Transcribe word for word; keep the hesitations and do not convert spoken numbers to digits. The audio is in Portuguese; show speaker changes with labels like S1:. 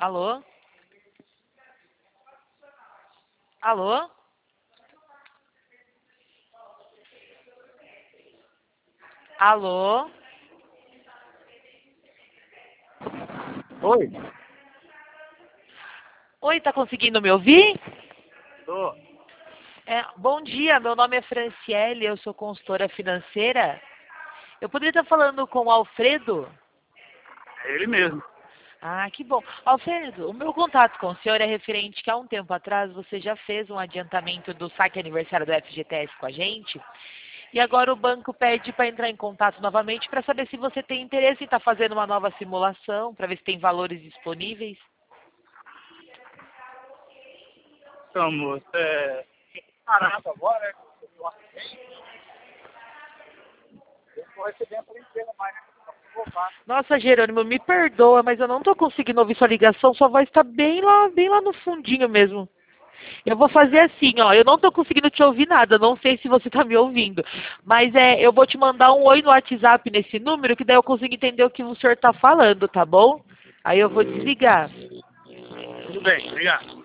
S1: Alô? Alô? Alô?
S2: Oi?
S1: Oi, tá conseguindo me ouvir?
S2: Tô.
S1: É, bom dia, meu nome é Franciele, eu sou consultora financeira. Eu poderia estar falando com o Alfredo?
S2: É ele mesmo.
S1: Ah, que bom. Alfredo, o meu contato com o senhor é referente que há um tempo atrás você já fez um adiantamento do saque aniversário do F G T S com a gente. E agora o banco pede para entrar em contato novamente para saber se você tem interesse em estar fazendo uma nova simulação, para ver se tem valores disponíveis.
S2: Então, moço, é... parado agora, né? Eu acidente. Eu não tô recebendo por inteiro mais, né? Só vou voltar.
S1: Nossa, Jerônimo, me perdoa, mas eu não estou conseguindo ouvir sua ligação, sua voz está bem lá, bem lá no fundinho mesmo. Eu vou fazer assim, ó, eu não estou conseguindo te ouvir nada, não sei se você está me ouvindo, mas é, eu vou te mandar um oi no WhatsApp nesse número, que daí eu consigo entender o que o senhor está falando, tá bom? Aí eu vou desligar.
S2: Tudo bem, obrigado.